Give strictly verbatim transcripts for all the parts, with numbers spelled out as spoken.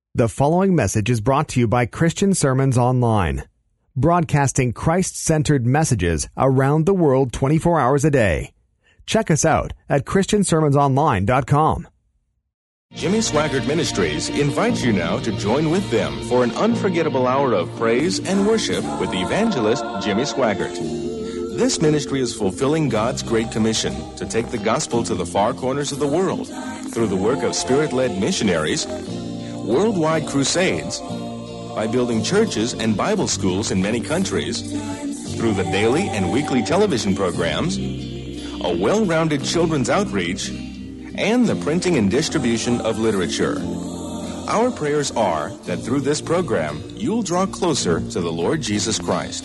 The following message is brought to you by Christian Sermons Online, broadcasting Christ-centered messages around the world twenty-four hours a day. Check us out at christian sermons online dot com. Jimmy Swaggart Ministries invites you now to join with them for an unforgettable hour of praise and worship with evangelist Jimmy Swaggart. This ministry is fulfilling God's Great Commission to take the gospel to the far corners of the world through the work of Spirit-led missionaries, worldwide crusades, by building churches and Bible schools in many countries, through the daily and weekly television programs, a well-rounded children's outreach, and the printing and distribution of literature. Our prayers are that through this program, you'll draw closer to the Lord Jesus Christ.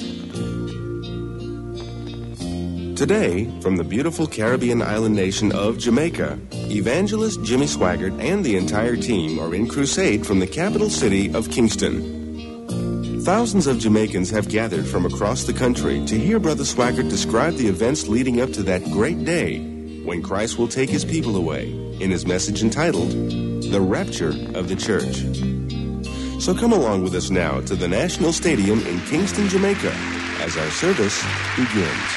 Today, from the beautiful Caribbean island nation of Jamaica, evangelist Jimmy Swaggart and the entire team are in crusade from the capital city of Kingston. Thousands of Jamaicans have gathered from across the country to hear Brother Swaggart describe the events leading up to that great day when Christ will take his people away, in his message entitled, The Rapture of the Church. So come along with us now to the National Stadium in Kingston, Jamaica, as our service begins.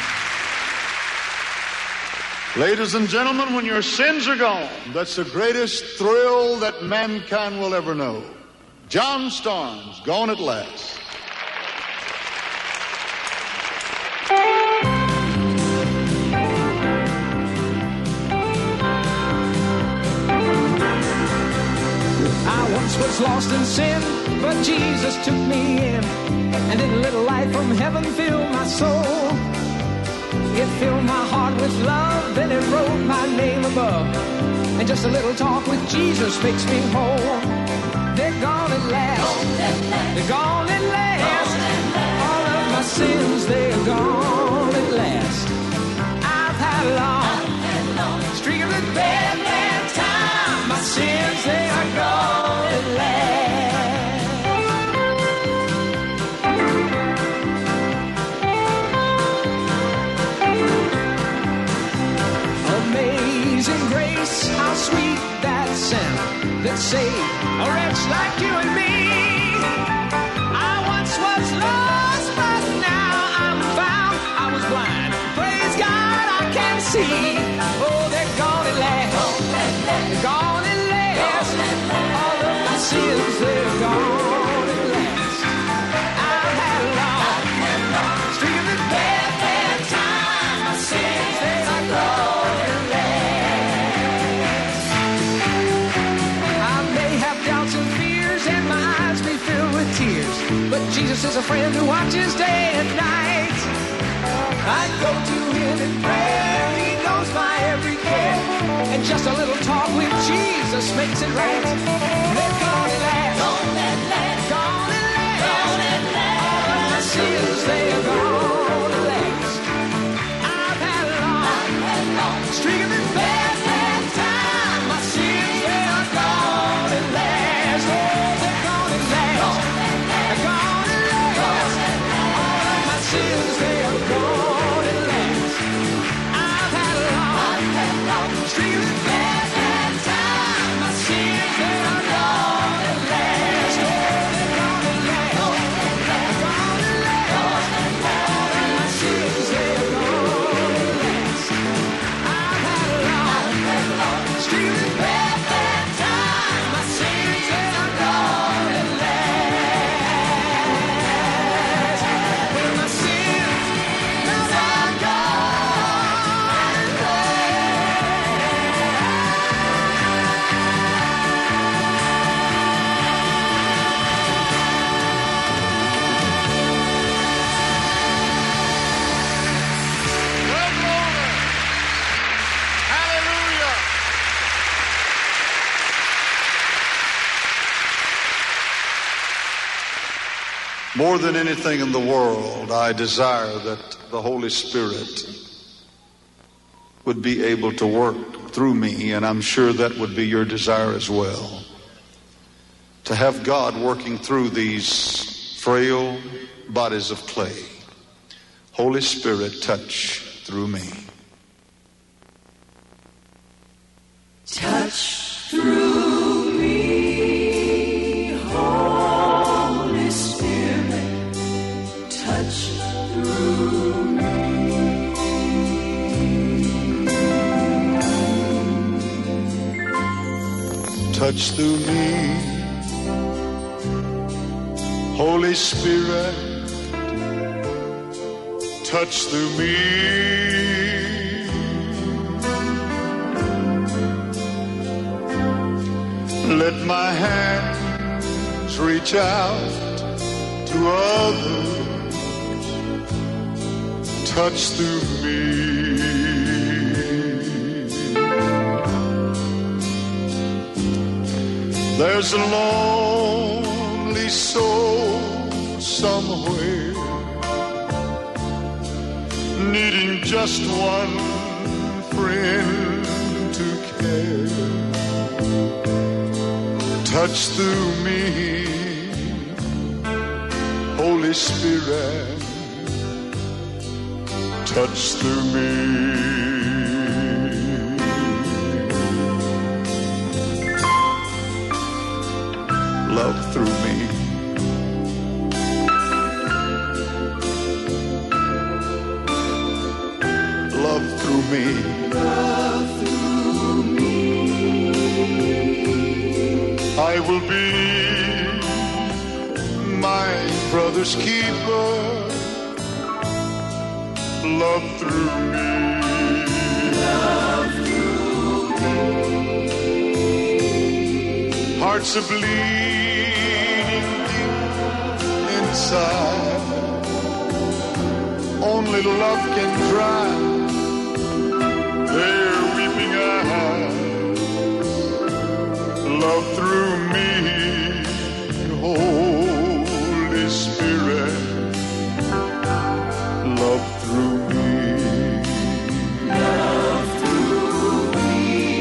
Ladies and gentlemen, when your sins are gone, that's the greatest thrill that mankind will ever know. John Starnes, Gone at Last. I once was lost in sin, but Jesus took me in, and in a little light from heaven filled my soul. It filled my heart with love, then it wrote my name above. And just a little talk with Jesus makes me whole. They're gone at last. They're gone at last. All of my sins, they're gone at last. I've had a long streak of a bad, bad time. My sins, they are gone at last. Amazing grace, how sweet that sound that saved a wretch like you and me. I once was lost, but now I'm found. I was blind, praise God, I can see. Oh, they're gone at last. They're gone at last. All of my sins, they're gone at last. I've had a long streak of a bad, bad time. My sins, they are gone. But Jesus is a friend who watches day and night. I go to him in prayer, he knows my every care. And just a little talk with Jesus makes it right. They're gone at last. Gone at last. Gone at last. Gone at last. All of my sins, they are gone at last. I've had a long, I've had a long streak of this bad, bad time. My sins, they are gone at last. Oh, they're gone at last. Gone sins, they are gone at last. I've had a long, I've had a long streak of bad, bad time. My sins, they are gone at last. Oh, they're gone at last. They're gone at last. All of my sins, they are gone at last. I've had a long, I've had a long streak of bad, bad time. My sins, they are gone at last. More than anything in the world, I desire that the Holy Spirit would be able to work through me, and I'm sure that would be your desire as well. To have God working through these frail bodies of clay. Holy Spirit, touch through me. Touch through me. Touch through me, Holy Spirit, touch through me. Let my hands reach out to others, touch through me. There's a lonely soul somewhere, needing just one friend to care. Touch through me, Holy Spirit, touch through me. Love through me. Love through me. Love through me. I will be my brother's keeper. Love through me. Love through me. Hearts are bleeding deep inside. Only love can dry their weeping eyes. Love through me, Holy Spirit. Love through me. Love through me.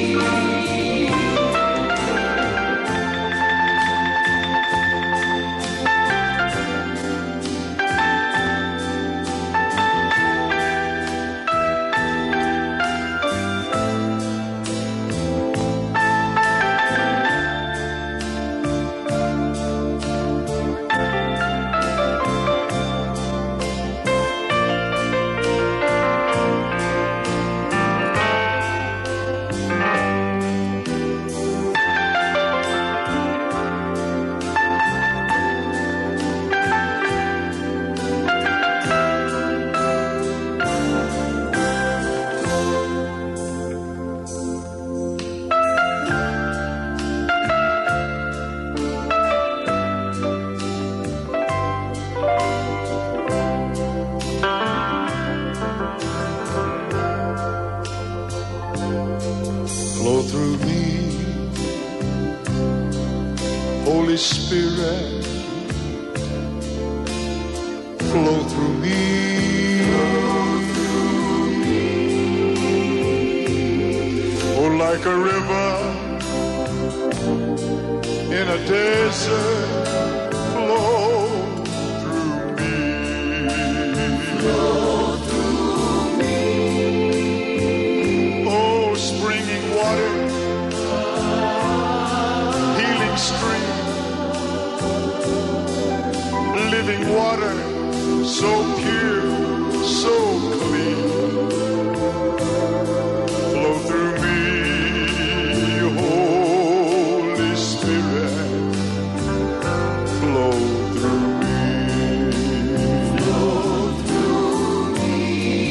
Flow through me, Holy Spirit. Flow through me. Oh, like a river in a desert. Flow through me. Flow through me. Oh, springing water, healing stream, living water, so pure, so clean. Flow through me, Holy Spirit. Flow through me. Flow through me.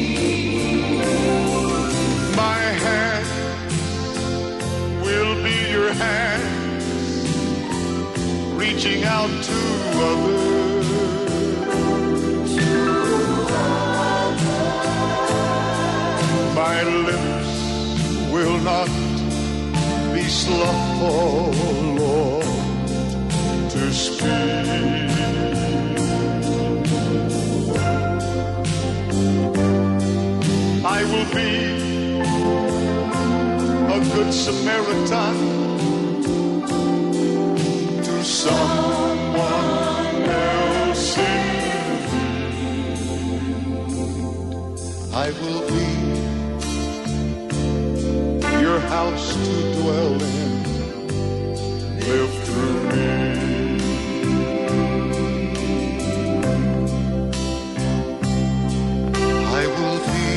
My hand will be your hand, reaching out to others. My lips will not be slow, Lord, to speak. I will be a good Samaritan to someone else in need. I will be your house to dwell in. Live through me. I will be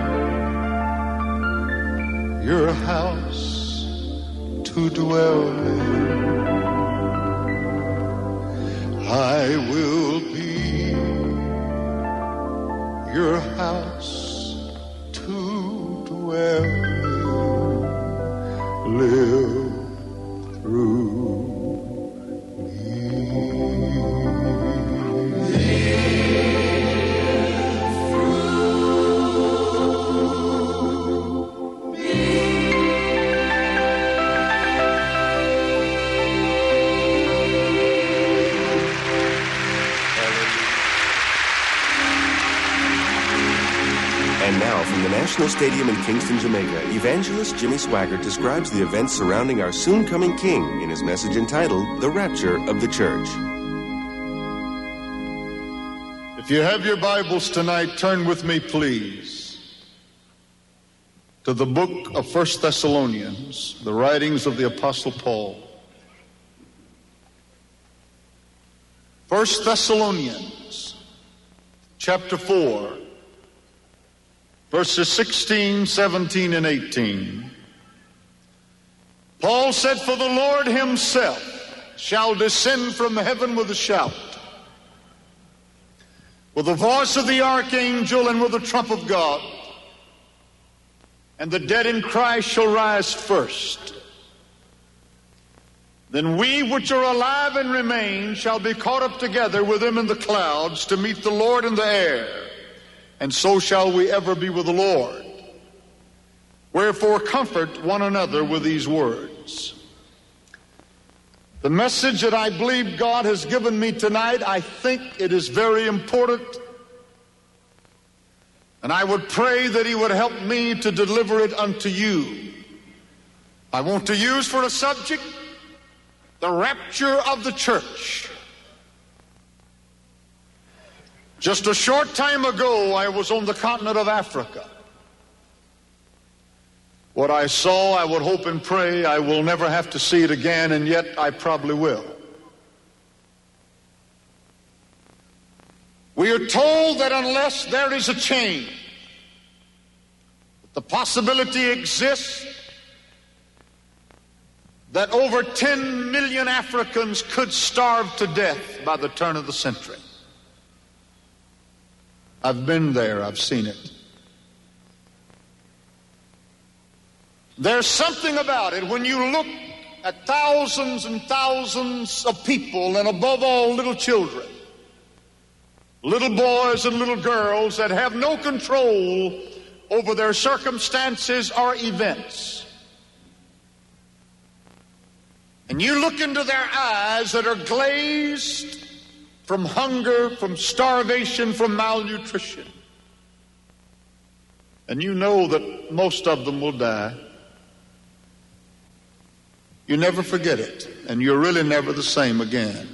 your house to dwell in. National Stadium in Kingston, Jamaica, evangelist Jimmy Swaggart describes the events surrounding our soon-coming King in his message entitled, The Rapture of the Church. If you have your Bibles tonight, turn with me, please, to the book of First Thessalonians, the writings of the Apostle Paul. First Thessalonians, chapter four, verses sixteen, seventeen, and eighteen. Paul said, "For the Lord himself shall descend from heaven with a shout, with the voice of the archangel and with the trump of God, and the dead in Christ shall rise first. Then we which are alive and remain shall be caught up together with them in the clouds to meet the Lord in the air, and so shall we ever be with the Lord. Wherefore comfort one another with these words." The message that I believe God has given me tonight, I think it is very important, and I would pray that he would help me to deliver it unto you. I want to use for a subject the rapture of the church. Just a short time ago, I was on the continent of Africa. What I saw, I would hope and pray I will never have to see it again, and yet I probably will. We are told that unless there is a change, the possibility exists that over ten million Africans could starve to death by the turn of the century. I've been there, I've seen it. There's something about it when you look at thousands and thousands of people, and above all little children, little boys and little girls that have no control over their circumstances or events. And you look into their eyes that are glazed from hunger, from starvation, from malnutrition. And you know that most of them will die. You never forget it, and you're really never the same again.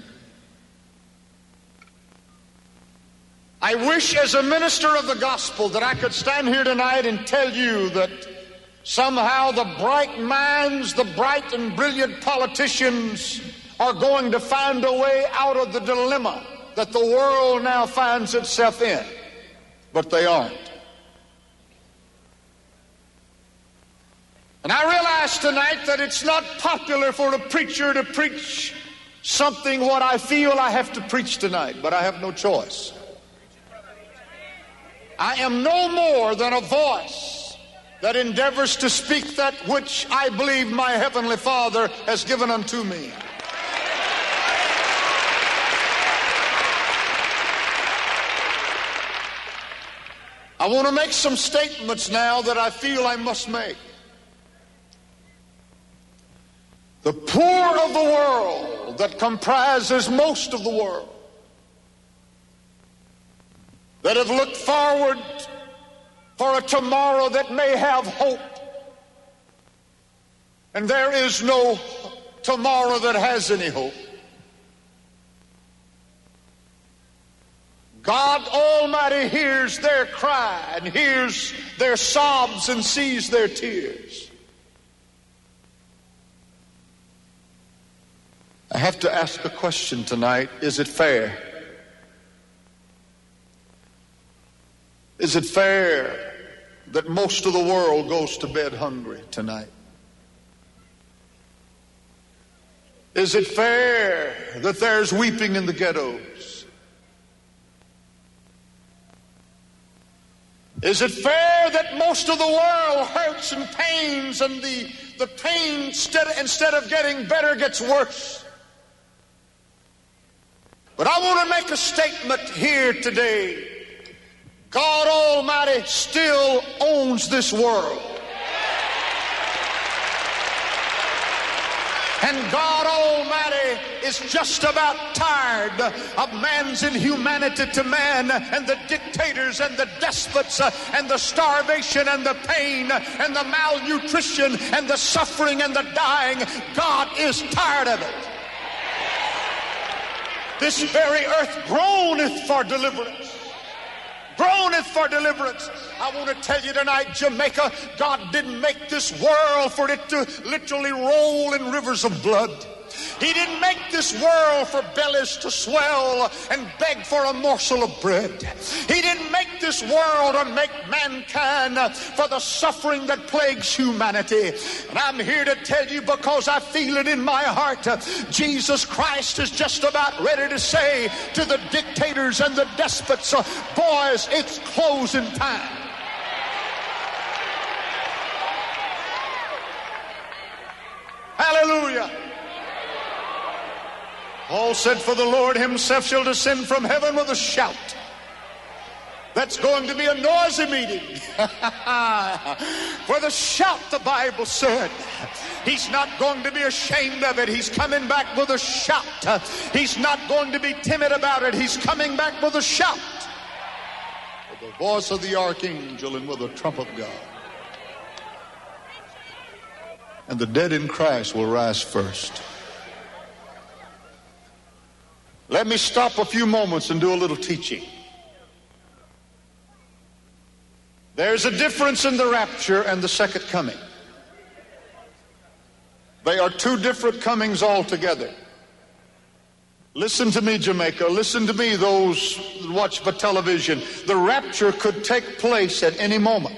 I wish as a minister of the gospel that I could stand here tonight and tell you that somehow the bright minds, the bright and brilliant politicians are going to find a way out of the dilemma that the world now finds itself in. But they aren't. And I realize tonight that it's not popular for a preacher to preach something what I feel I have to preach tonight, but I have no choice. I am no more than a voice that endeavors to speak that which I believe my Heavenly Father has given unto me. I want to make some statements now that I feel I must make. The poor of the world that comprises most of the world, that have looked forward for a tomorrow that may have hope, and there is no tomorrow that has any hope. God Almighty hears their cry and hears their sobs and sees their tears. I have to ask a question tonight. Is it fair? Is it fair that most of the world goes to bed hungry tonight? Is it fair that there's weeping in the ghettos? Is it fair that most of the world hurts and pains, and the, the pain instead, instead of getting better gets worse? But I want to make a statement here today. God Almighty still owns this world. And God Almighty is is just about tired of man's inhumanity to man, and the dictators and the despots uh, and the starvation and the pain and the malnutrition and the suffering and the dying. God is tired of it. This very earth groaneth for deliverance. Groaneth for deliverance. I want to tell you tonight, Jamaica, God didn't make this world for it to literally roll in rivers of blood. He didn't make this world for bellies to swell and beg for a morsel of bread. He didn't make this world or make mankind for the suffering that plagues humanity. And I'm here to tell you, because I feel it in my heart, Jesus Christ is just about ready to say to the dictators and the despots, boys, it's closing time. Hallelujah. Paul said, for the Lord himself shall descend from heaven with a shout. That's going to be a noisy meeting. With a shout, the Bible said. He's not going to be ashamed of it. He's coming back with a shout. He's not going to be timid about it. He's coming back with a shout. With the voice of the archangel and with the trump of God. And the dead in Christ will rise first. Let me stop a few moments and do a little teaching. There's a difference in the rapture and the second coming. They are two different comings altogether. Listen to me, Jamaica. Listen to me, those who watch by television. The rapture could take place at any moment.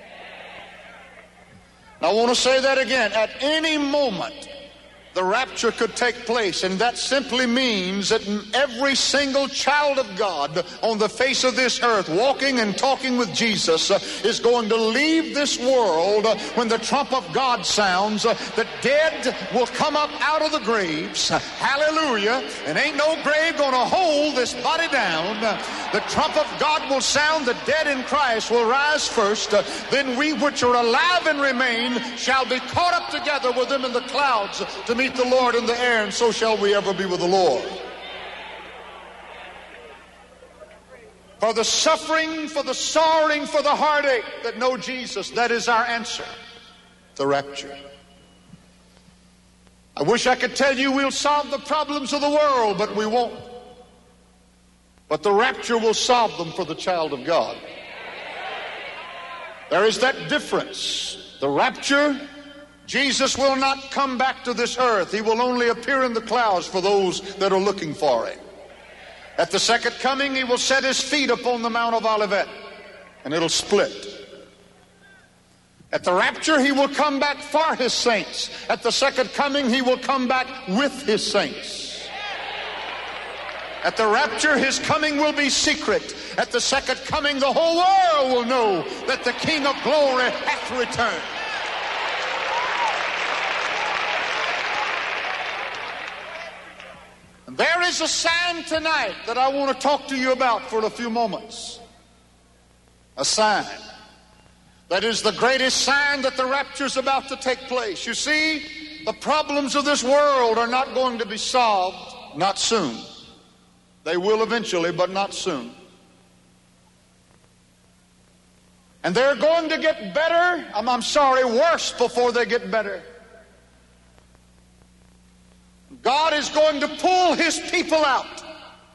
Now, I want to say that again. At any moment, the rapture could take place, and that simply means that every single child of God on the face of this earth, walking and talking with Jesus, uh, is going to leave this world uh, when the trump of God sounds. Uh, the dead will come up out of the graves. Uh, hallelujah. And ain't no grave going to hold this body down. Uh, the trump of God will sound. The dead in Christ will rise first. Uh, then we which are alive and remain shall be caught up together with them in the clouds to meet the Lord in the air, and so shall we ever be with the Lord. For the suffering, for the sorrowing, for the heartache that know Jesus, that is our answer. The rapture. I wish I could tell you we'll solve the problems of the world, but we won't. But the rapture will solve them for the child of God. There is that difference. The rapture, Jesus will not come back to this earth. He will only appear in the clouds for those that are looking for him. At the second coming, he will set his feet upon the Mount of Olivet, and it'll split. At the rapture, he will come back for his saints. At the second coming, he will come back with his saints. At the rapture, his coming will be secret. At the second coming, the whole world will know that the King of glory hath returned. There is a sign tonight that I want to talk to you about for a few moments. A sign. That is the greatest sign that the rapture is about to take place. You see, the problems of this world are not going to be solved, not soon. They will eventually, but not soon. And they're going to get better, I'm, I'm sorry, worse before they get better. God is going to pull his people out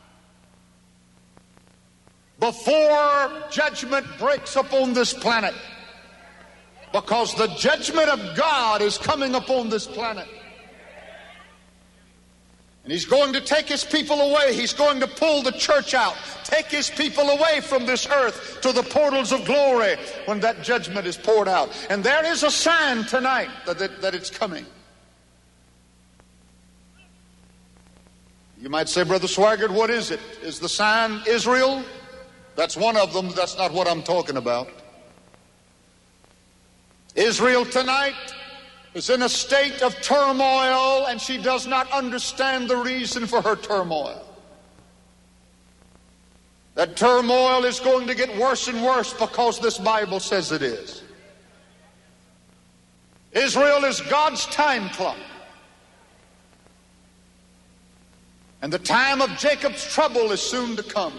before judgment breaks upon this planet. Because the judgment of God is coming upon this planet. And he's going to take his people away. He's going to pull the church out. Take his people away from this earth to the portals of glory when that judgment is poured out. And there is a sign tonight that, it, that it's coming. You might say, Brother Swaggart, what is it? Is the sign Israel? That's one of them. That's not what I'm talking about. Israel tonight is in a state of turmoil, and she does not understand the reason for her turmoil. That turmoil is going to get worse and worse because this Bible says it is. Israel is God's time clock. And the time of Jacob's trouble is soon to come.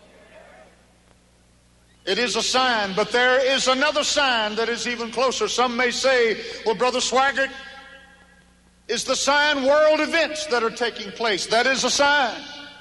It is a sign, but there is another sign that is even closer. Some may say, well, Brother Swaggart, is the sign world events that are taking place? That is a sign.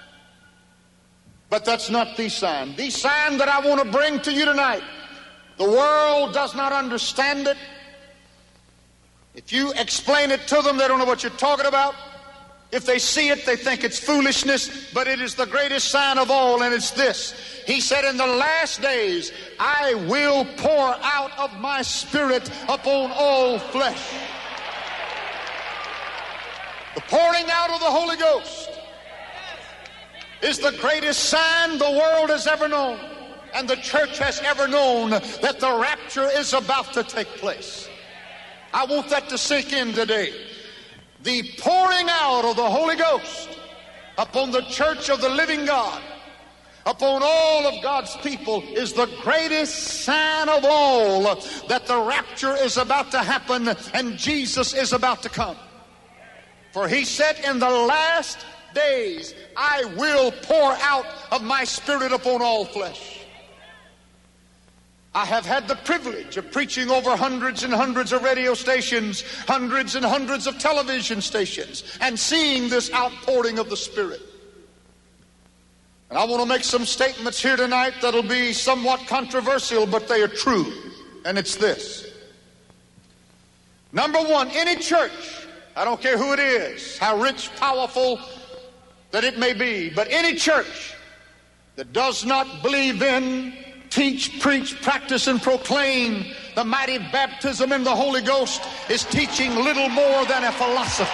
But that's not the sign. The sign that I want to bring to you tonight, the world does not understand it. If you explain it to them, they don't know what you're talking about. If they see it, they think it's foolishness, but it is the greatest sign of all, and it's this. He said, in the last days, I will pour out of my Spirit upon all flesh. The pouring out of the Holy Ghost is the greatest sign the world has ever known, and the church has ever known, that the rapture is about to take place. I want that to sink in today. The pouring out of the Holy Ghost upon the church of the living God, upon all of God's people, is the greatest sign of all that the rapture is about to happen and Jesus is about to come. For he said, in the last days, I will pour out of my Spirit upon all flesh. I have had the privilege of preaching over hundreds and hundreds of radio stations, hundreds and hundreds of television stations, and seeing this outpouring of the Spirit. And I want to make some statements here tonight that'll be somewhat controversial, but they are true. And it's this. Number one, any church, I don't care who it is, how rich, powerful that it may be, but any church that does not believe in, teach, preach, practice, and proclaim the mighty baptism in the Holy Ghost is teaching little more than a philosophy.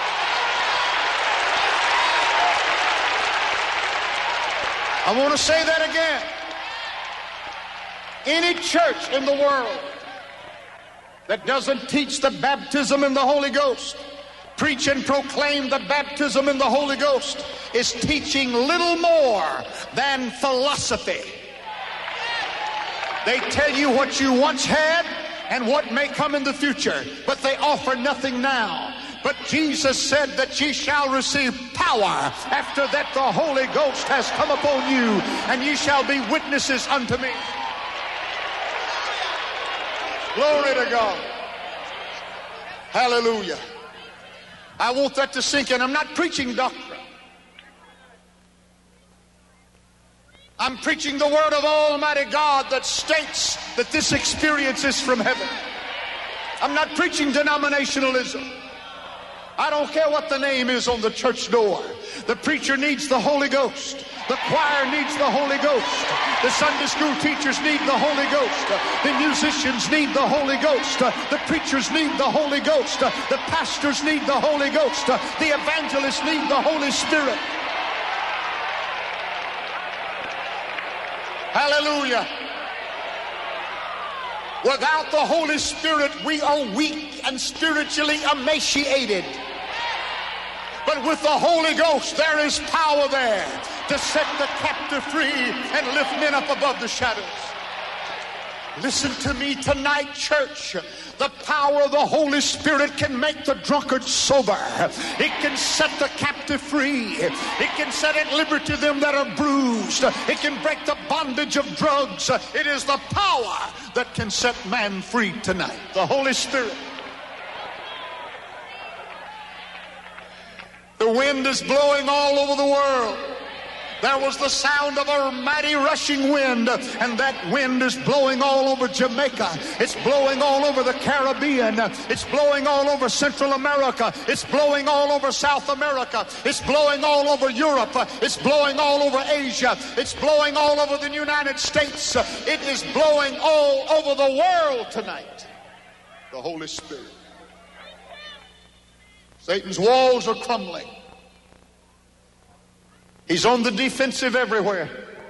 I want to say that again. Any church in the world that doesn't teach the baptism in the Holy Ghost, preach and proclaim the baptism in the Holy Ghost, is teaching little more than philosophy. They tell you what you once had and what may come in the future, but they offer nothing now. But Jesus said that ye shall receive power after that the Holy Ghost has come upon you, and ye shall be witnesses unto me. Glory to God. Hallelujah. I want that to sink in. I'm not preaching doctrine. I'm preaching the word of Almighty God that states that this experience is from heaven. I'm not preaching denominationalism. I don't care what the name is on the church door. The preacher needs the Holy Ghost. The choir needs the Holy Ghost. The Sunday school teachers need the Holy Ghost. The musicians need the Holy Ghost. The preachers need the Holy Ghost. The pastors need the Holy Ghost. The evangelists need the Holy Spirit. Hallelujah. Without the Holy Spirit, we are weak and spiritually emaciated. But with the Holy Ghost, there is power there to set the captive free and lift men up above the shadows. Listen to me tonight, church. The power of the Holy Spirit can make the drunkard sober. It can set the captive free. It can set at liberty them that are bruised. It can break the bondage of drugs. It is the power that can set man free tonight. The Holy Spirit. The wind is blowing all over the world. There was the sound of a mighty rushing wind, and that wind is blowing all over Jamaica. It's blowing all over the Caribbean. It's blowing all over Central America. It's blowing all over South America. It's blowing all over Europe. It's blowing all over Asia. It's blowing all over the United States. It is blowing all over the world tonight. The Holy Spirit. Satan's walls are crumbling. He's on the defensive everywhere.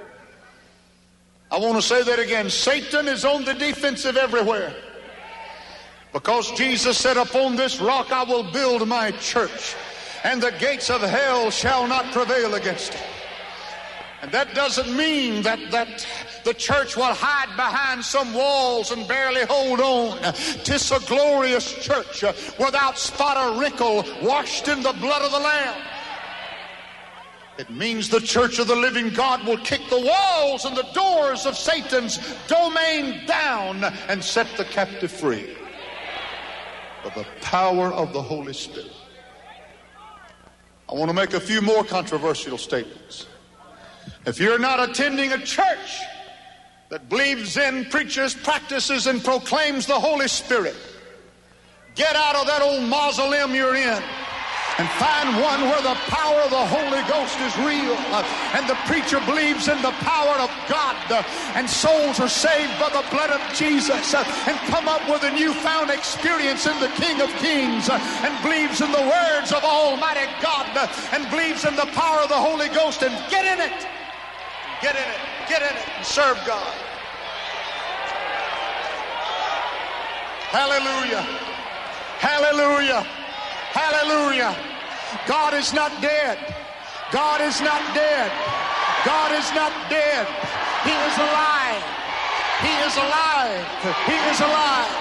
I want to say that again. Satan is on the defensive everywhere. Because Jesus said, upon this rock I will build my church, and the gates of hell shall not prevail against it. And that doesn't mean that, that the church will hide behind some walls and barely hold on. 'Tis a glorious church without spot or wrinkle, washed in the blood of the Lamb. It means the church of the living God will kick the walls and the doors of Satan's domain down and set the captive free by the power of the Holy Spirit. I want to make a few more controversial statements. If you're not attending a church that believes in, preaches, practices, and proclaims the Holy Spirit, get out of that old mausoleum you're in and find one where the power of the Holy Ghost is real, uh, and the preacher believes in the power of God, uh, and souls are saved by the blood of Jesus, uh, and come up with a newfound experience in the King of Kings, uh, and believes in the words of Almighty God, uh, and believes in the power of the Holy Ghost, and get in it, get in it, get in it, and serve God. Hallelujah, hallelujah, hallelujah. God is not dead. God is not dead. God is not dead. He is alive. He is alive. He is alive.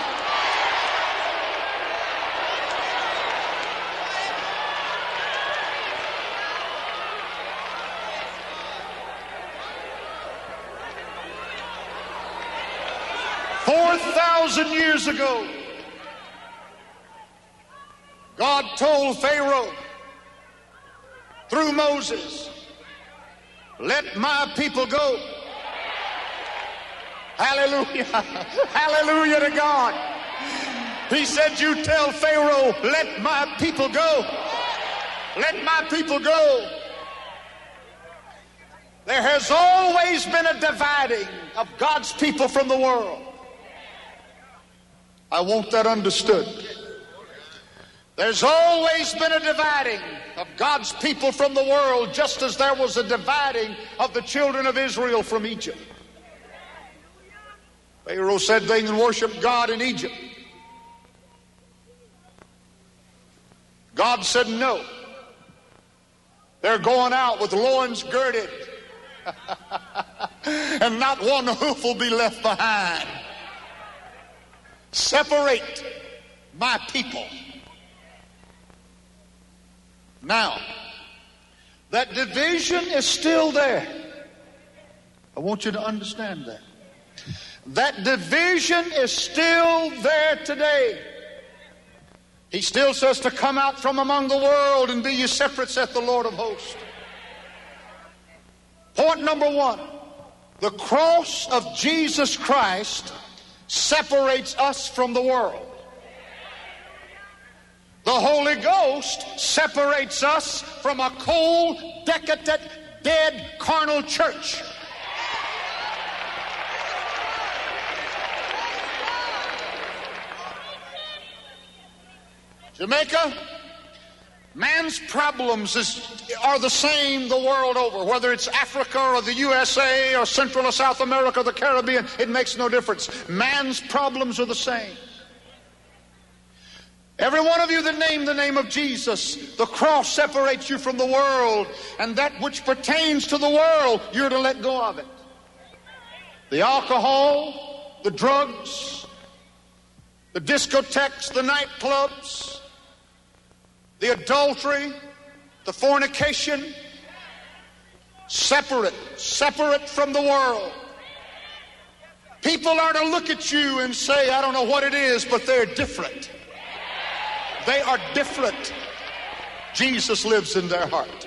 Four thousand years ago, God told Pharaoh through Moses, let my people go. Hallelujah. Hallelujah to God. He said, you tell Pharaoh, let my people go. Let my people go. There has always been a dividing of God's people from the world. I want that understood. There's always been a dividing of God's people from the world, just as there was a dividing of the children of Israel from Egypt. Pharaoh said they can worship God in Egypt. God said no. They're going out with loins girded, and not one hoof will be left behind. Separate my people. Now, that division is still there. I want you to understand that. That division is still there today. He still says to come out from among the world and be ye separate, saith the Lord of hosts. Point number one, the cross of Jesus Christ separates us from the world. The Holy Ghost separates us from a cold, decadent, dead, carnal church. Jamaica, man's problems is, are the same the world over. Whether it's Africa or the U S A or Central or South America or the Caribbean, it makes no difference. Man's problems are the same. Every one of you that name the name of Jesus, the cross separates you from the world, and that which pertains to the world, you're to let go of it. The alcohol, the drugs, the discotheques, the nightclubs, the adultery, the fornication, separate, separate from the world. People are to look at you and say, I don't know what it is, but they're different. They are different. Jesus lives in their heart.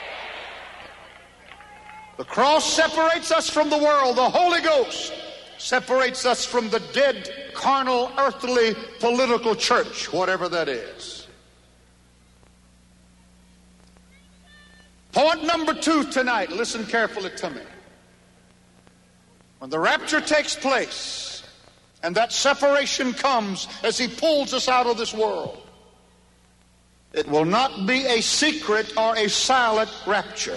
The cross separates us from the world. The Holy Ghost separates us from the dead, carnal, earthly, political church, whatever that is. Point number two tonight, listen carefully to me. When the rapture takes place and that separation comes as he pulls us out of this world, it will not be a secret or a silent rapture.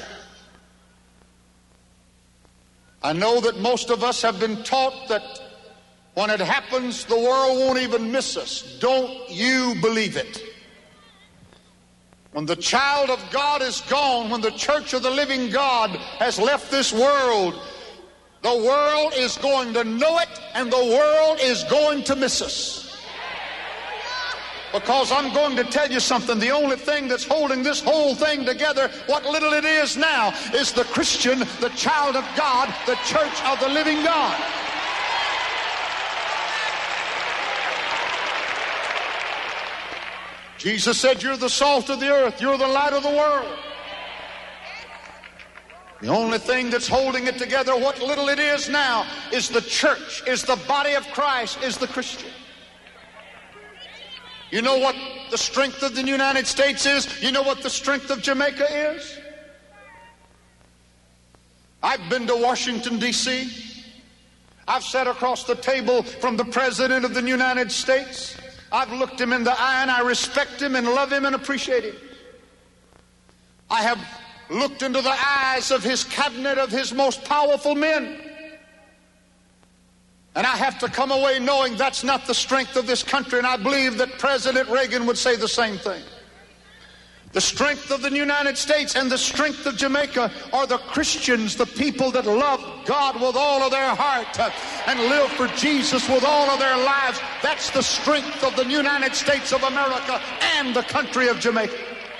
I know that most of us have been taught that when it happens, the world won't even miss us. Don't you believe it? When the child of God is gone, when the church of the living God has left this world, the world is going to know it, and the world is going to miss us. Because I'm going to tell you something. The only thing that's holding this whole thing together, what little it is now, is the Christian, the child of God, the church of the living God. Jesus said, you're the salt of the earth. You're the light of the world. The only thing that's holding it together, what little it is now, is the church, is the body of Christ, is the Christian. You know what the strength of the United States is? You know what the strength of Jamaica is? I've been to Washington, D C I've sat across the table from the President of the United States. I've looked him in the eye and I respect him and love him and appreciate him. I have looked into the eyes of his cabinet of his most powerful men. And I have to come away knowing that's not the strength of this country, and I believe that President Reagan would say the same thing. The strength of the United States and the strength of Jamaica are the Christians, the people that love God with all of their heart and live for Jesus with all of their lives. That's the strength of the United States of America and the country of Jamaica.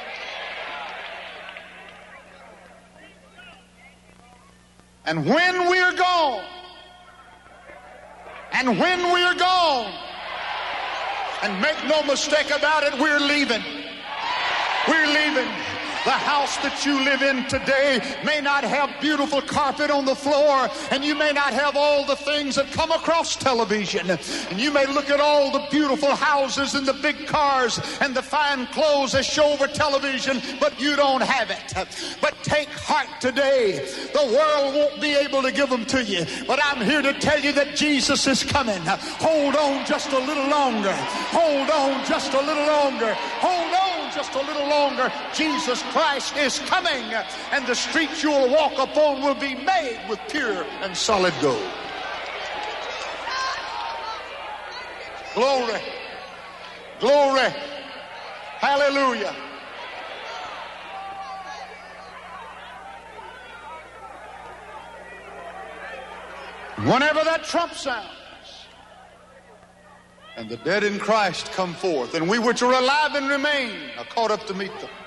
And when we're gone, and when we're gone, and make no mistake about it, we're leaving. We're leaving. The house that you live in today may not have beautiful carpet on the floor, and you may not have all the things that come across television. And you may look at all the beautiful houses and the big cars and the fine clothes that show over television, but you don't have it. But take heart today. The world won't be able to give them to you. But I'm here to tell you that Jesus is coming. Hold on just a little longer. Hold on just a little longer. Hold on just a little longer. Jesus Christ is coming, and the streets you will walk upon will be made with pure and solid gold. Glory. Glory. Hallelujah. Whenever that trump sounds, and the dead in Christ come forth, and we which are alive and remain are caught up to meet them.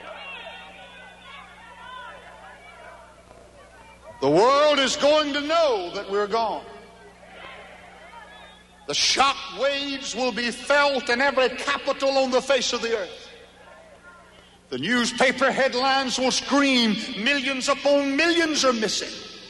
The world is going to know that we're gone. The shock waves will be felt in every capital on the face of the earth. The newspaper headlines will scream, millions upon millions are missing.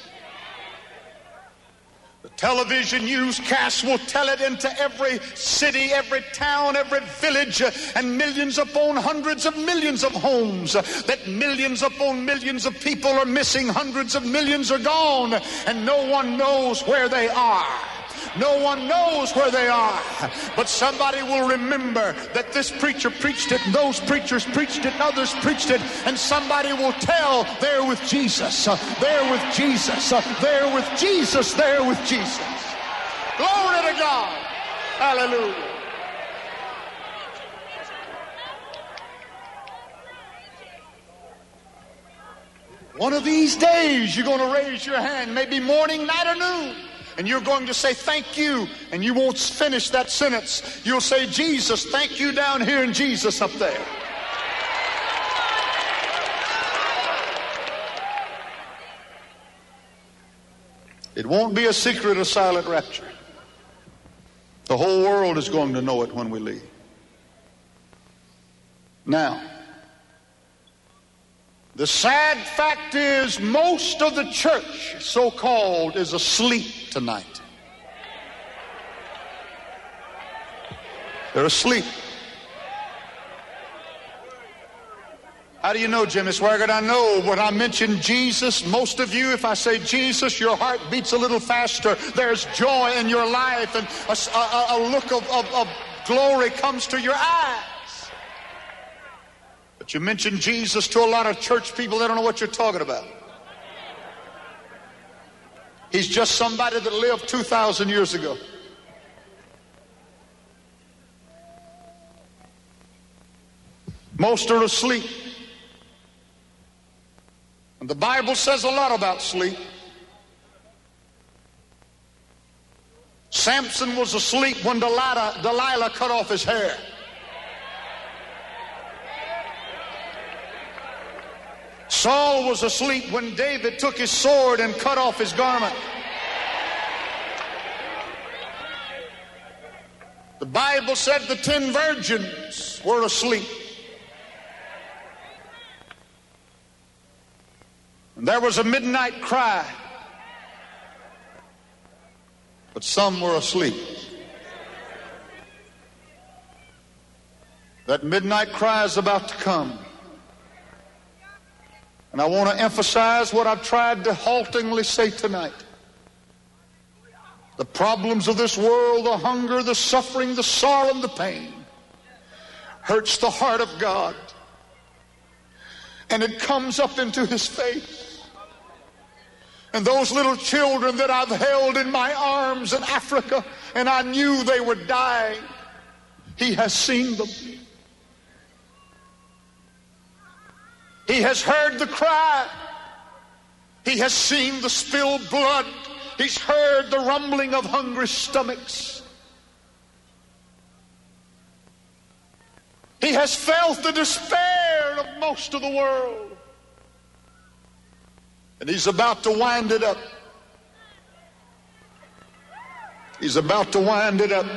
The television newscasts will tell it into every city, every town, every village, and millions upon hundreds of millions of homes, that millions upon millions of people are missing, hundreds of millions are gone, and no one knows where they are. No one knows where they are, but somebody will remember that this preacher preached it, and those preachers preached it, and others preached it, and somebody will tell, they're with Jesus, uh, they're with Jesus, uh, they're with Jesus, they're with Jesus. Glory to God. Hallelujah. One of these days you're going to raise your hand, maybe morning, night, or noon. And you're going to say, thank you. And you won't finish that sentence. You'll say, Jesus, thank you down here and Jesus up there. It won't be a secret of silent rapture. The whole world is going to know it when we leave. Now, the sad fact is most of the church, so-called, is asleep tonight. They're asleep. How do you know, Jimmy Swaggart? I know when I mention Jesus, most of you, if I say Jesus, your heart beats a little faster. There's joy in your life, and a, a, a look of, of, of glory comes to your eyes. But you mention Jesus to a lot of church people, they don't know what you're talking about. He's just somebody that lived two thousand years ago. Most are asleep. And the Bible says a lot about sleep. Samson was asleep when Delilah, Delilah cut off his hair. Saul was asleep when David took his sword and cut off his garment. The Bible said the ten virgins were asleep. And there was a midnight cry. But some were asleep. That midnight cry is about to come. And I want to emphasize what I've tried to haltingly say tonight. The problems of this world, the hunger, the suffering, the sorrow, and the pain hurts the heart of God. And it comes up into his face. And those little children that I've held in my arms in Africa, and I knew they were dying, he has seen them. He has heard the cry. He has seen the spilled blood. He's heard the rumbling of hungry stomachs. He has felt the despair of most of the world. And he's about to wind it up. He's about to wind it up.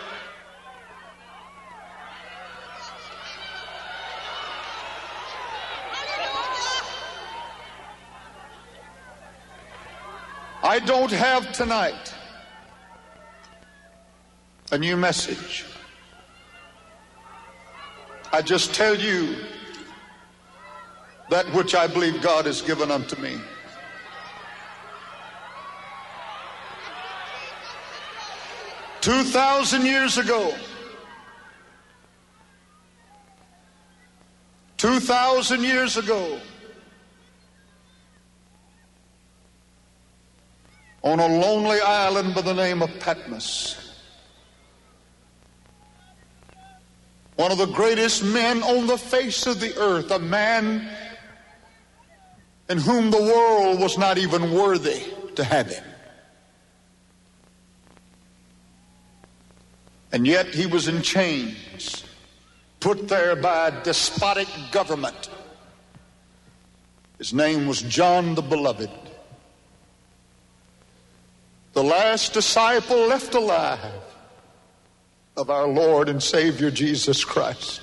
I don't have tonight a new message. I just tell you that which I believe God has given unto me. Two thousand years ago, two thousand years ago, on a lonely island by the name of Patmos, one of the greatest men on the face of the earth, a man in whom the world was not even worthy to have him. And yet he was in chains, put there by a despotic government. His name was John the Beloved, the last disciple left alive of our Lord and Savior Jesus Christ.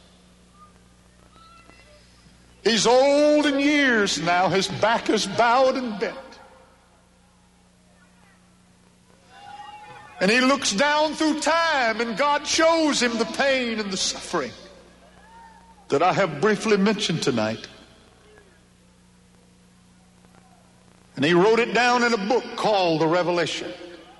He's old in years now. His back is bowed and bent. And he looks down through time, and God shows him the pain and the suffering that I have briefly mentioned tonight. And he wrote it down in a book called The Revelation.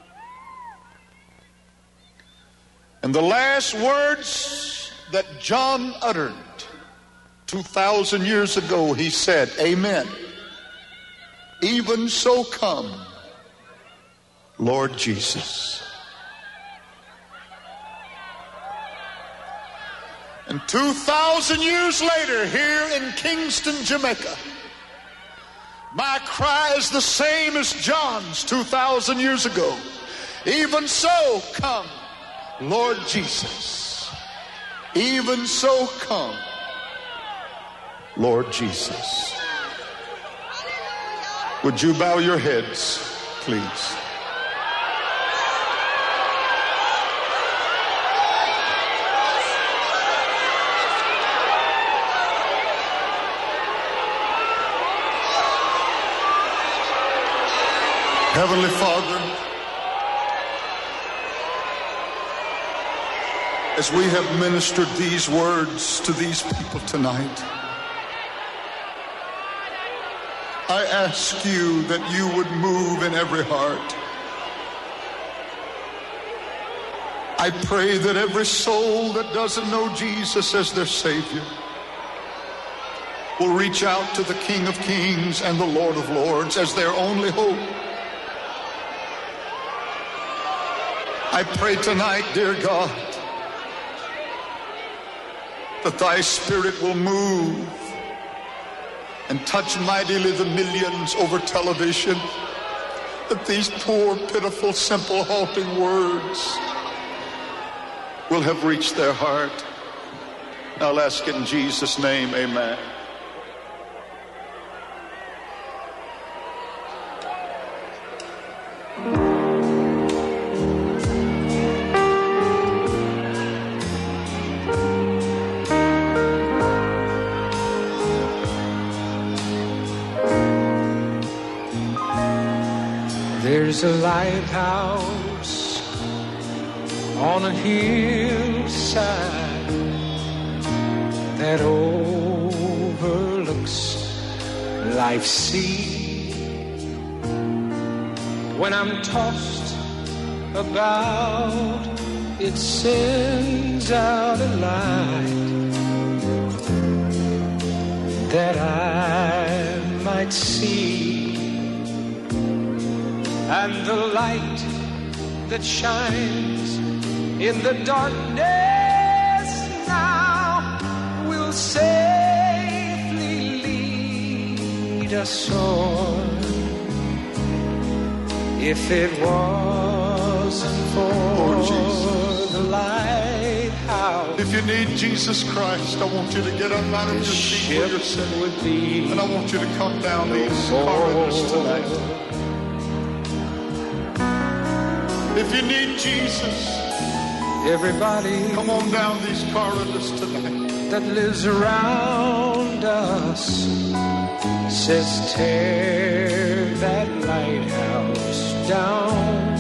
And the last words that John uttered two thousand years ago, he said, "Amen. Even so come, Lord Jesus." And two thousand years later, here in Kingston, Jamaica, my cry is the same as John's two thousand years ago. Even so come, Lord Jesus. Even so come, Lord Jesus. Would you bow your heads, please? Heavenly Father, as we have ministered these words to these people tonight, I ask you that you would move in every heart. I pray that every soul that doesn't know Jesus as their Savior will reach out to the King of Kings and the Lord of Lords as their only hope. I pray tonight, dear God, that thy Spirit will move and touch mightily the millions over television, that these poor, pitiful, simple, halting words will have reached their heart. I'll ask it in Jesus' name, amen. There's a lighthouse on a hillside that overlooks life's sea. When I'm tossed about, it sends out a light that I might see. And the light that shines in the darkness now will safely lead us on. If it wasn't for oh, the lighthouse, if you need Jesus Christ, I want you to get up out of your seat where you're sitting, would be, and I want you to come down these corridors tonight. If you need Jesus, everybody, come on down these corridors tonight. That lives around us says tear that lighthouse down.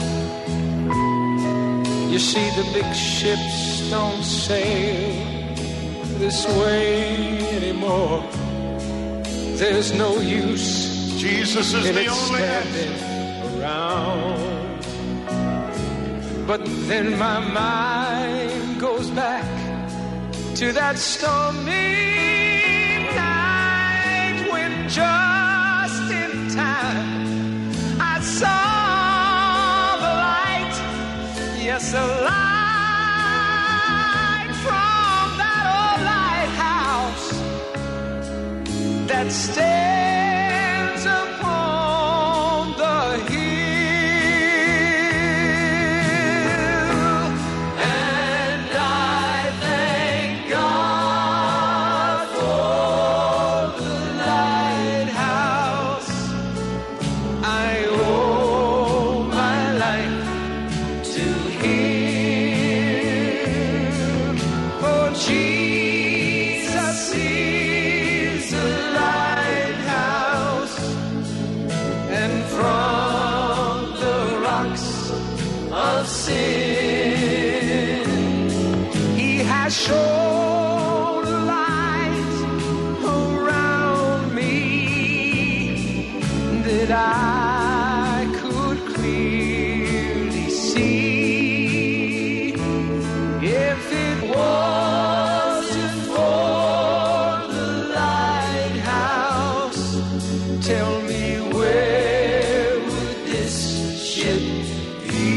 You see, the big ships don't sail this way anymore. There's no use Jesus is in the it only standing answer around. But then my mind goes back to that stormy night when just in time I saw the light, yes, a light from that old lighthouse that stands upon the hill. Show light around me that I could clearly see. If it wasn't for the lighthouse, tell me where would this ship be?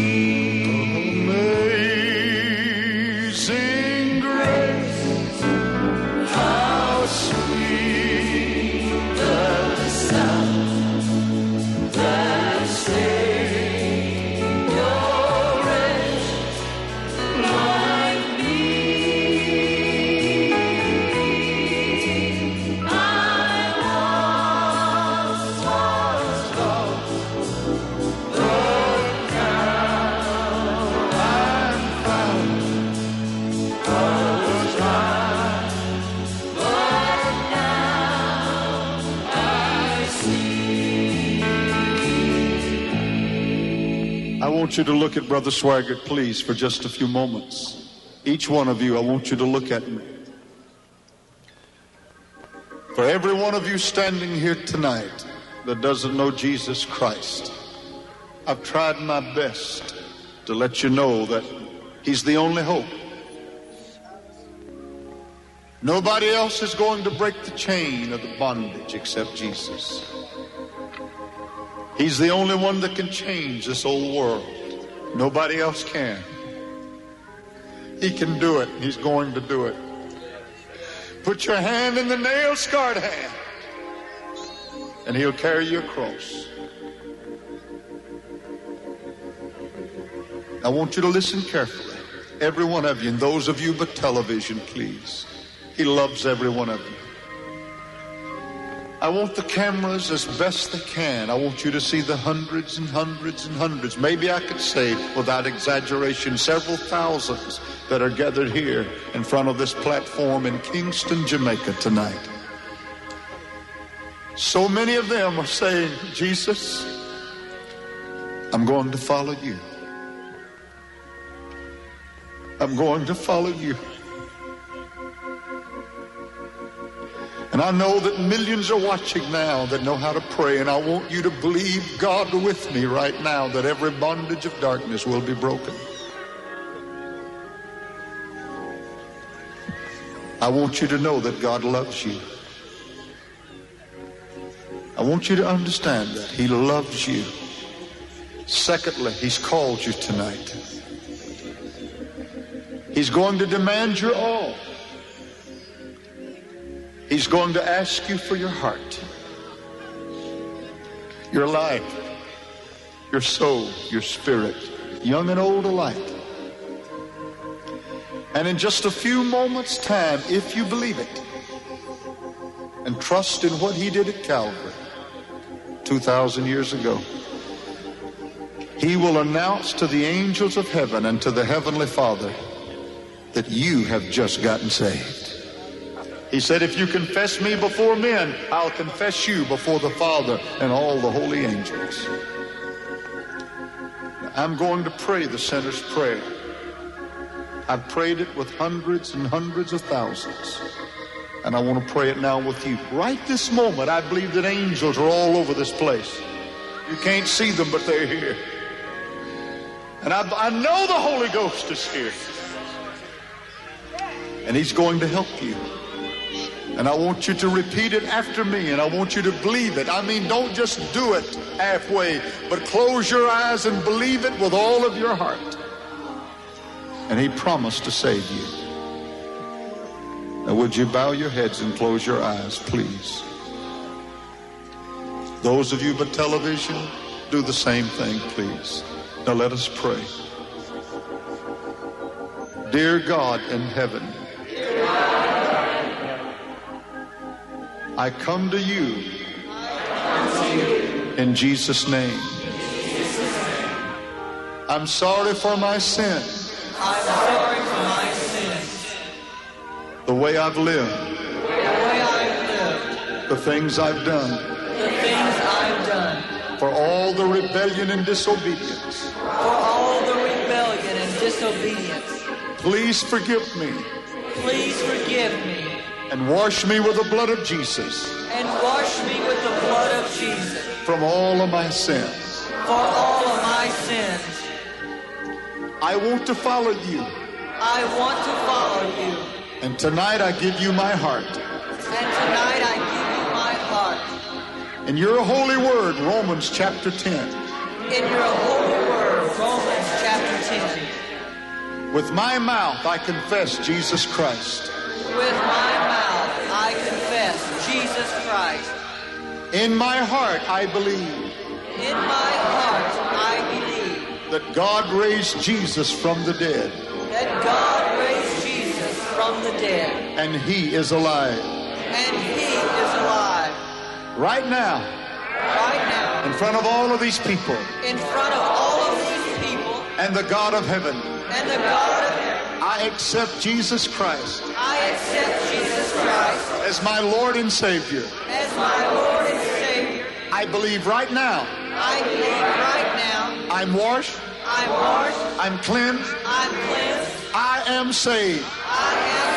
I want you to look at Brother Swaggart, please, for just a few moments. Each one of you, I want you to look at me. For every one of you standing here tonight that doesn't know Jesus Christ, I've tried my best to let you know that He's the only hope. Nobody else is going to break the chain of the bondage except Jesus. He's the only one that can change this old world. Nobody else can. He can do it. He's going to do it. Put your hand in the nail-scarred hand, and He'll carry you across. I want you to listen carefully. Every one of you, and those of you but television, please. He loves every one of you. I want the cameras as best they can. I want you to see the hundreds and hundreds and hundreds. Maybe I could say, without exaggeration, several thousands that are gathered here in front of this platform in Kingston, Jamaica tonight. So many of them are saying, Jesus, I'm going to follow you. I'm going to follow you. And I know that millions are watching now that know how to pray, and I want you to believe God with me right now that every bondage of darkness will be broken. I want you to know that God loves you. I want you to understand that He loves you. Secondly, He's called you tonight. He's going to demand your all. He's going to ask you for your heart, your life, your soul, your spirit, young and old alike. And in just a few moments' time, if you believe it and trust in what He did at Calvary two thousand years ago, He will announce to the angels of heaven and to the Heavenly Father that you have just gotten saved. He said, if you confess me before men, I'll confess you before the Father and all the holy angels. Now, I'm going to pray the sinner's prayer. I've prayed it with hundreds and hundreds of thousands. And I want to pray it now with you. Right this moment, I believe that angels are all over this place. You can't see them, but they're here. And I, I know the Holy Ghost is here. And He's going to help you. And I want you to repeat it after me, and I want you to believe it. I mean, don't just do it halfway, but close your eyes and believe it with all of your heart. And He promised to save you. Now, would you bow your heads and close your eyes, please? Those of you by television, do the same thing, please. Now, let us pray. Dear God in heaven, I come to you in Jesus' name. I'm sorry for my sin. I'm sorry for my sins. The way I've lived. The way I've lived. The things I've done. The things I've done. For all the rebellion and disobedience. For all the rebellion and disobedience. Please forgive me. Please forgive me. And wash me with the blood of Jesus. And wash me with the blood of Jesus. From all of my sins. For all of my sins. I want to follow you. I want to follow you. And tonight I give you my heart. And tonight I give you my heart. In your holy word, Romans chapter ten. In your holy word, Romans chapter ten. With my mouth I confess Jesus Christ. With my mouth I confess Jesus Christ. In my heart I believe. In my heart I believe. That God raised Jesus from the dead. That God raised Jesus from the dead. And He is alive. And He is alive. Right now. Right now. In front of all of these people. In front of all of these people. And the God of heaven. And the God of heaven. I accept Jesus Christ. I accept Jesus Christ. As my Lord and Savior. As my Lord and Savior. I believe right now. I believe right now. I'm washed. I'm washed. I'm cleansed. I'm cleansed. I am saved. I am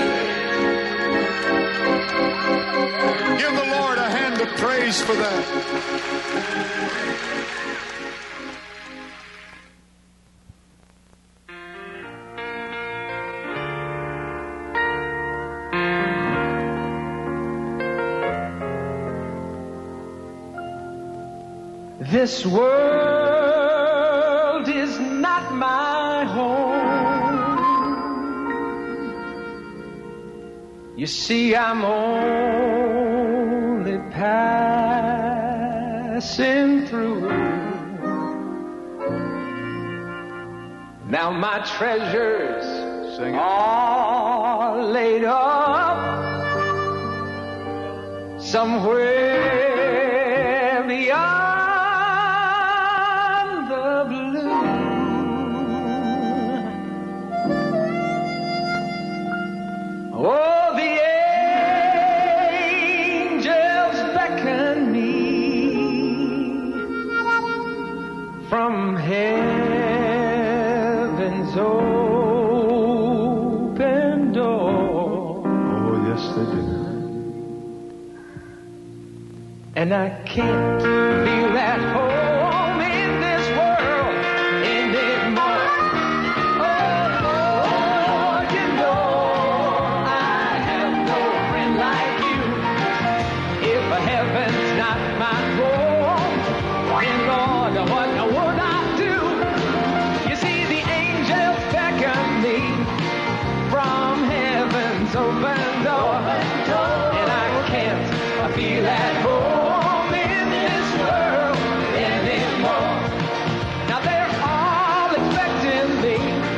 saved. Give the Lord a hand of praise for that. This world is not my home. You see, I'm only passing through. Now my treasures Sing it. are laid up somewhere beyond. Oh, the angels beckon me from from heaven's open door. Oh, yes, they do. And I can't feel at home in this world anymore. Oh, Lord, you know I have no friend like you. If heaven's not my home, then Lord, what would I do? You see, the angels beckon me from heaven's open door, and I can't feel at home in this world anymore. Now they're all expecting me,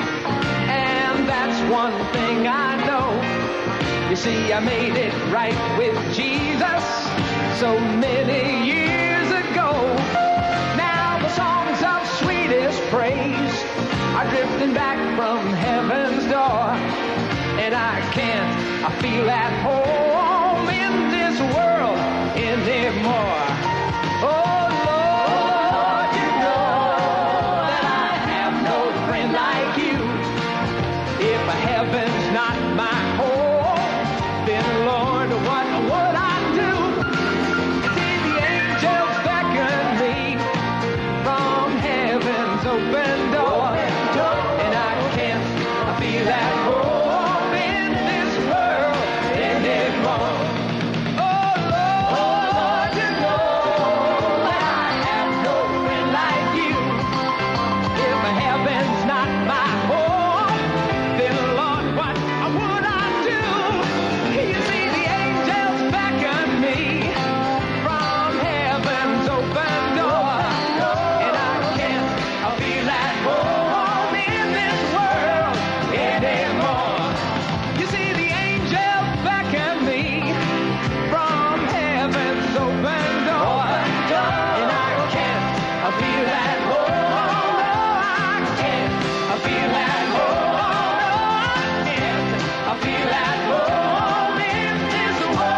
and that's one thing I know. You see, I made it right with Jesus so many years ago. Now the songs of sweetest praise are drifting back from heaven's door, and I can't I feel at home in this world anymore. Oh Lord, you know that I have no friend like you. If heaven's not my home, then Lord, what would I do? See, the angels beckon me from heaven's open door, and I can't feel at home in this world anymore. Oh Lord, you know that I have no friend like you. If heaven's not my home, then Lord, what would I do? You see, the angels beckon me from heaven's open door, and I can't feel at home in this world anymore. You see, the angels beckon me from heaven's open door, and I can't feel at home. No, I can't feel at home. No, I can't feel at home in this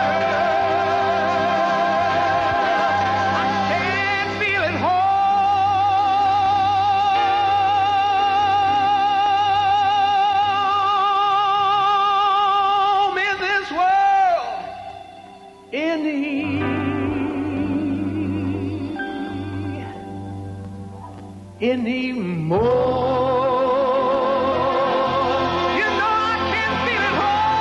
world. I can't feel at home in this world any anymore. You know I can't feel at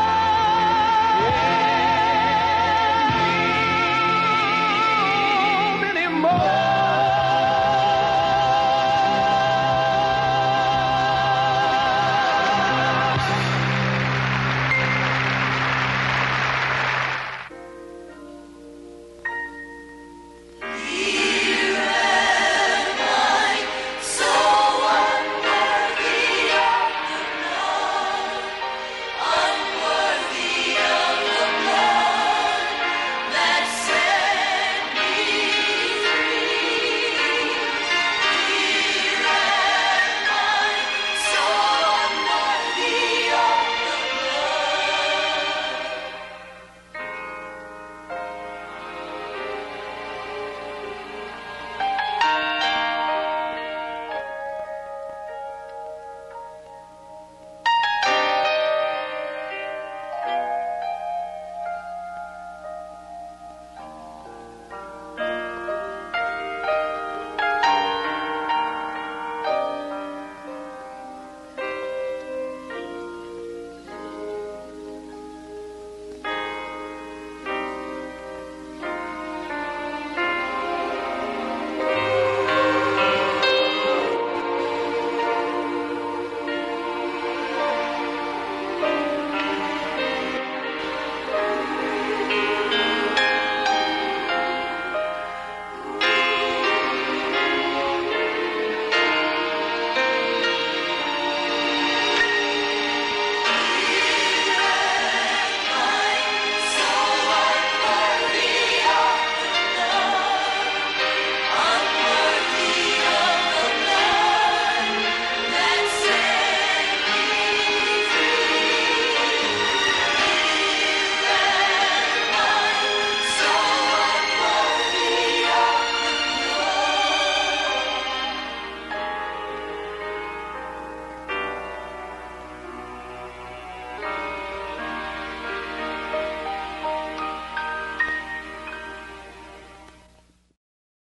home anymore. So wonderful.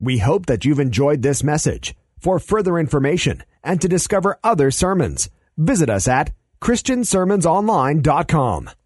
We hope that you've enjoyed this message. For further information and to discover other sermons, visit us at Christian Sermons Online dot com.